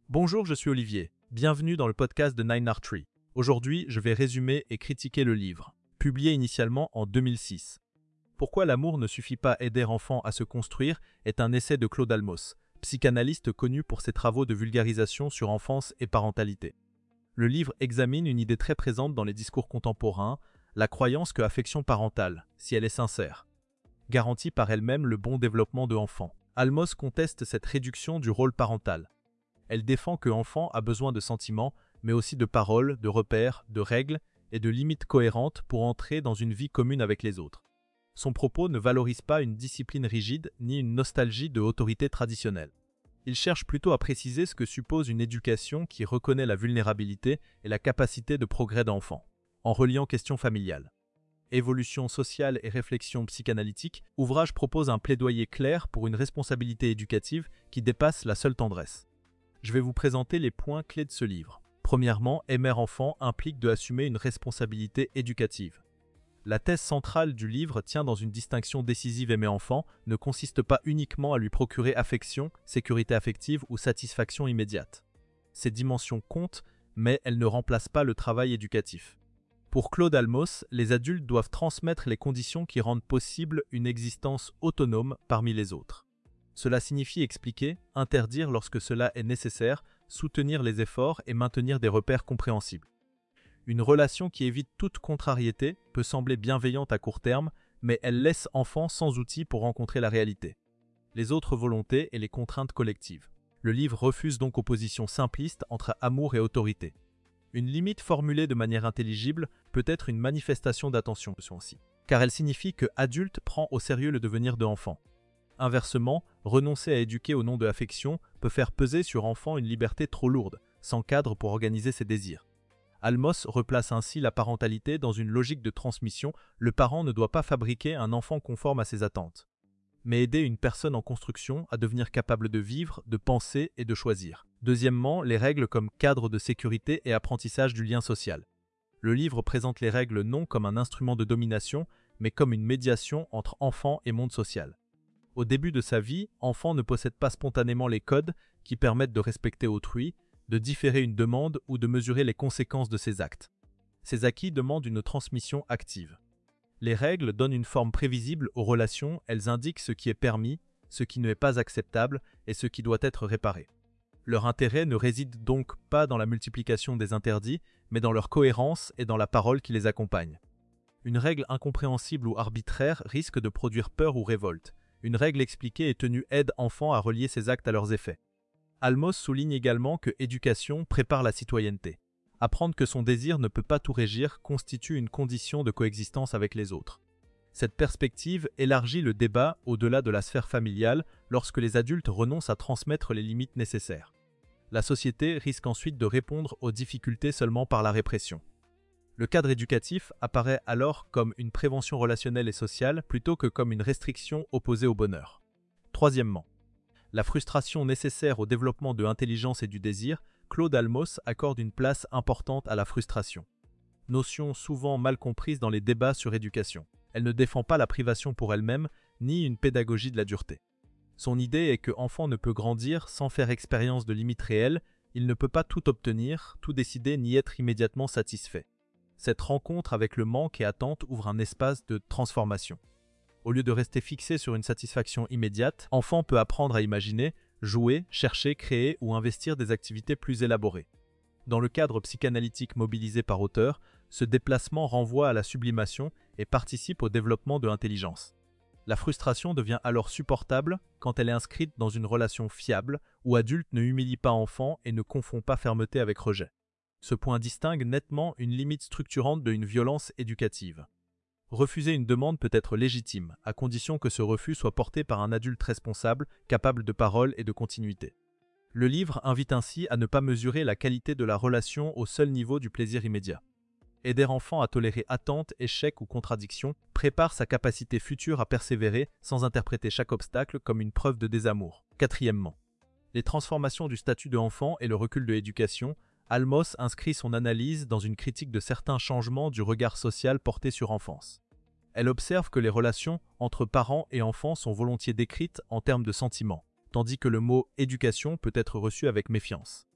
Bonjour, je suis Olivier. Bienvenue dans le podcast de Nine Art Tree. Aujourd'hui, je vais résumer et critiquer le livre, publié initialement en 2006. Pourquoi l'amour ne suffit pas à aider enfant à se construire est un essai de Claude Almos, psychanalyste connu pour ses travaux de vulgarisation sur enfance et parentalité. Le livre examine une idée très présente dans les discours contemporains, la croyance que l'affection parentale, si elle est sincère, garantit par elle-même le bon développement de l'enfant. Almos conteste cette réduction du rôle parental. Elle défend que l'enfant a besoin de sentiments, mais aussi de paroles, de repères, de règles et de limites cohérentes pour entrer dans une vie commune avec les autres. Son propos ne valorise pas une discipline rigide ni une nostalgie de l'autorité traditionnelle. Il cherche plutôt à préciser ce que suppose une éducation qui reconnaît la vulnérabilité et la capacité de progrès d'enfant, en reliant questions familiales. Évolution sociale et réflexion psychanalytique, ouvrage propose un plaidoyer clair pour une responsabilité éducative qui dépasse la seule tendresse. Je vais vous présenter les points clés de ce livre. Premièrement, aimer enfant implique d'assumer une responsabilité éducative. La thèse centrale du livre tient dans une distinction décisive. Aimer enfant ne consiste pas uniquement à lui procurer affection, sécurité affective ou satisfaction immédiate. Ces dimensions comptent, mais elles ne remplacent pas le travail éducatif. Pour Claude Almos, les adultes doivent transmettre les conditions qui rendent possible une existence autonome parmi les autres. Cela signifie expliquer, interdire lorsque cela est nécessaire, soutenir les efforts et maintenir des repères compréhensibles. Une relation qui évite toute contrariété peut sembler bienveillante à court terme, mais elle laisse enfant sans outils pour rencontrer la réalité, les autres volontés et les contraintes collectives. Le livre refuse donc opposition simpliste entre amour et autorité. Une limite formulée de manière intelligible peut être une manifestation d'attention aussi, car elle signifie que adulte prend au sérieux le devenir de enfant. Inversement, renoncer à éduquer au nom de l'affection peut faire peser sur enfant une liberté trop lourde, sans cadre pour organiser ses désirs. Almos replace ainsi la parentalité dans une logique de transmission. Le parent ne doit pas fabriquer un enfant conforme à ses attentes, mais aider une personne en construction à devenir capable de vivre, de penser et de choisir. Deuxièmement, les règles comme cadre de sécurité et apprentissage du lien social. Le livre présente les règles non comme un instrument de domination, mais comme une médiation entre enfant et monde social. Au début de sa vie, enfant ne possède pas spontanément les codes qui permettent de respecter autrui, de différer une demande ou de mesurer les conséquences de ses actes. Ces acquis demandent une transmission active. Les règles donnent une forme prévisible aux relations, elles indiquent ce qui est permis, ce qui ne est pas acceptable et ce qui doit être réparé. Leur intérêt ne réside donc pas dans la multiplication des interdits, mais dans leur cohérence et dans la parole qui les accompagne. Une règle incompréhensible ou arbitraire risque de produire peur ou révolte. Une règle expliquée et tenue aide enfant à relier ses actes à leurs effets. Almos souligne également que éducation prépare la citoyenneté. Apprendre que son désir ne peut pas tout régir constitue une condition de coexistence avec les autres. Cette perspective élargit le débat au-delà de la sphère familiale lorsque les adultes renoncent à transmettre les limites nécessaires. La société risque ensuite de répondre aux difficultés seulement par la répression. Le cadre éducatif apparaît alors comme une prévention relationnelle et sociale plutôt que comme une restriction opposée au bonheur. Troisièmement, la frustration nécessaire au développement de l'intelligence et du désir. Claude Almos accorde une place importante à la frustration. Notion souvent mal comprise dans les débats sur éducation. Elle ne défend pas la privation pour elle-même, ni une pédagogie de la dureté. Son idée est que l'enfant ne peut grandir sans faire expérience de limites réelles, il ne peut pas tout obtenir, tout décider ni être immédiatement satisfait. Cette rencontre avec le manque et attente ouvre un espace de transformation. Au lieu de rester fixé sur une satisfaction immédiate, l'enfant peut apprendre à imaginer, jouer, chercher, créer ou investir des activités plus élaborées. Dans le cadre psychanalytique mobilisé par auteur, ce déplacement renvoie à la sublimation et participe au développement de l'intelligence. La frustration devient alors supportable quand elle est inscrite dans une relation fiable où adulte ne humilie pas enfant et ne confond pas fermeté avec rejet. Ce point distingue nettement une limite structurante d'une violence éducative. Refuser une demande peut être légitime, à condition que ce refus soit porté par un adulte responsable, capable de parole et de continuité. Le livre invite ainsi à ne pas mesurer la qualité de la relation au seul niveau du plaisir immédiat. Aider enfant à tolérer attente, échec ou contradiction prépare sa capacité future à persévérer sans interpréter chaque obstacle comme une preuve de désamour. Quatrièmement, les transformations du statut de enfant et le recul de l'éducation. Almos inscrit son analyse dans une critique de certains changements du regard social porté sur l'enfance. Elle observe que les relations entre parents et enfants sont volontiers décrites en termes de sentiments, tandis que le mot « éducation » peut être reçu avec méfiance.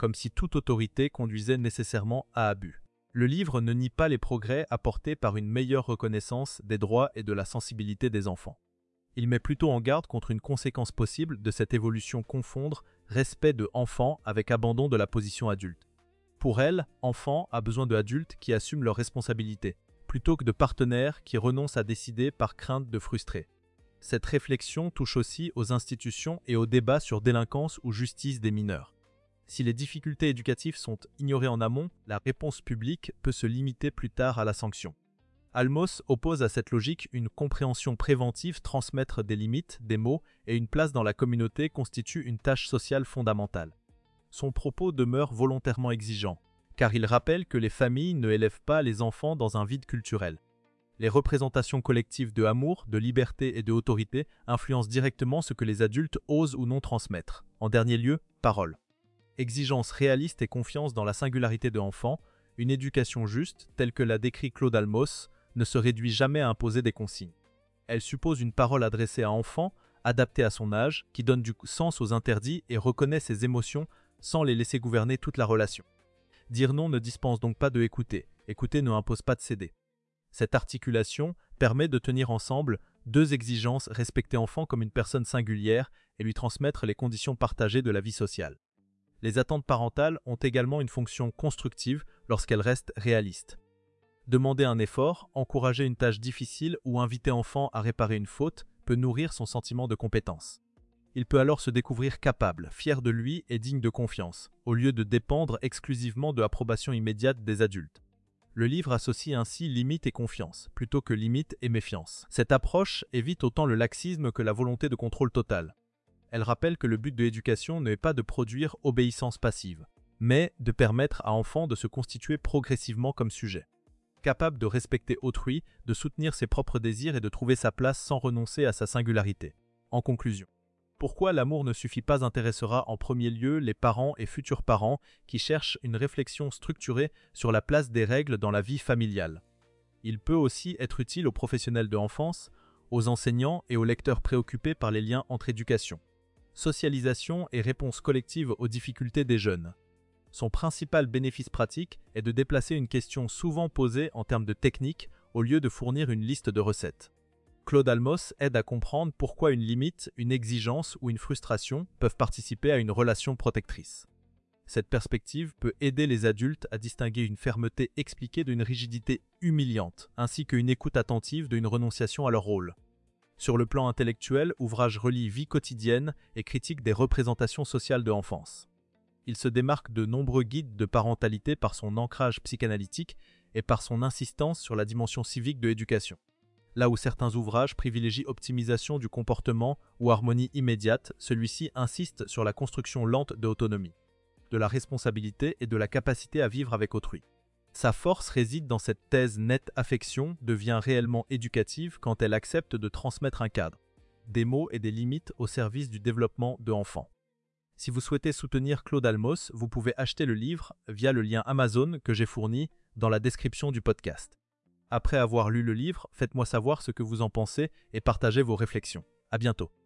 comme si toute autorité conduisait nécessairement à abus. Le livre ne nie pas les progrès apportés par une meilleure reconnaissance des droits et de la sensibilité des enfants. Il met plutôt en garde contre une conséquence possible de cette évolution confondre respect de enfant avec abandon de la position adulte. Pour elle, enfant a besoin d'adultes qui assument leurs responsabilités, plutôt que de partenaires qui renoncent à décider par crainte de frustrer. Cette réflexion touche aussi aux institutions et aux débats sur délinquance ou justice des mineurs. Si les difficultés éducatives sont ignorées en amont, la réponse publique peut se limiter plus tard à la sanction. Almos oppose à cette logique une compréhension préventive, transmettre des limites, des mots et une place dans la communauté constitue une tâche sociale fondamentale. Son propos demeure volontairement exigeant, car il rappelle que les familles ne élèvent pas les enfants dans un vide culturel. Les représentations collectives de amour, de liberté et de autorité influencent directement ce que les adultes osent ou non transmettre. En dernier lieu, parole. Exigence réaliste et confiance dans la singularité de l'enfant, une éducation juste, telle que l'a décrit Claude Almos, ne se réduit jamais à imposer des consignes. Elle suppose une parole adressée à l'enfant, adaptée à son âge, qui donne du sens aux interdits et reconnaît ses émotions sans les laisser gouverner toute la relation. Dire non ne dispense donc pas de écouter, écouter ne impose pas de céder. Cette articulation permet de tenir ensemble deux exigences, respecter l'enfant comme une personne singulière et lui transmettre les conditions partagées de la vie sociale. Les attentes parentales ont également une fonction constructive lorsqu'elles restent réalistes. Demander un effort, encourager une tâche difficile ou inviter l'enfant à réparer une faute peut nourrir son sentiment de compétence. Il peut alors se découvrir capable, fier de lui et digne de confiance, au lieu de dépendre exclusivement de l'approbation immédiate des adultes. Le livre associe ainsi limite et confiance, plutôt que limite et méfiance. Cette approche évite autant le laxisme que la volonté de contrôle total. Elle rappelle que le but de l'éducation n'est pas de produire obéissance passive, mais de permettre à l'enfant de se constituer progressivement comme sujet. Capable de respecter autrui, de soutenir ses propres désirs et de trouver sa place sans renoncer à sa singularité. En conclusion, pourquoi l'amour ne suffit pas intéressera en premier lieu les parents et futurs parents qui cherchent une réflexion structurée sur la place des règles dans la vie familiale. Il peut aussi être utile aux professionnels de l'enfance, aux enseignants et aux lecteurs préoccupés par les liens entre éducation, socialisation et réponse collective aux difficultés des jeunes. Son principal bénéfice pratique est de déplacer une question souvent posée en termes de technique au lieu de fournir une liste de recettes. Claude Almos aide à comprendre pourquoi une limite, une exigence ou une frustration peuvent participer à une relation protectrice. Cette perspective peut aider les adultes à distinguer une fermeté expliquée d'une rigidité humiliante, ainsi qu'une écoute attentive d'une renonciation à leur rôle. Sur le plan intellectuel, ouvrage relie vie quotidienne et critique des représentations sociales de l'enfance. Il se démarque de nombreux guides de parentalité par son ancrage psychanalytique et par son insistance sur la dimension civique de l'éducation. Là où certains ouvrages privilégient optimisation du comportement ou harmonie immédiate, celui-ci insiste sur la construction lente de l'autonomie, de la responsabilité et de la capacité à vivre avec autrui. Sa force réside dans cette thèse nette affection devient réellement éducative quand elle accepte de transmettre un cadre, des mots et des limites au service du développement de l'enfant. Si vous souhaitez soutenir Claude Almos, vous pouvez acheter le livre via le lien Amazon que j'ai fourni dans la description du podcast. Après avoir lu le livre, faites-moi savoir ce que vous en pensez et partagez vos réflexions. À bientôt.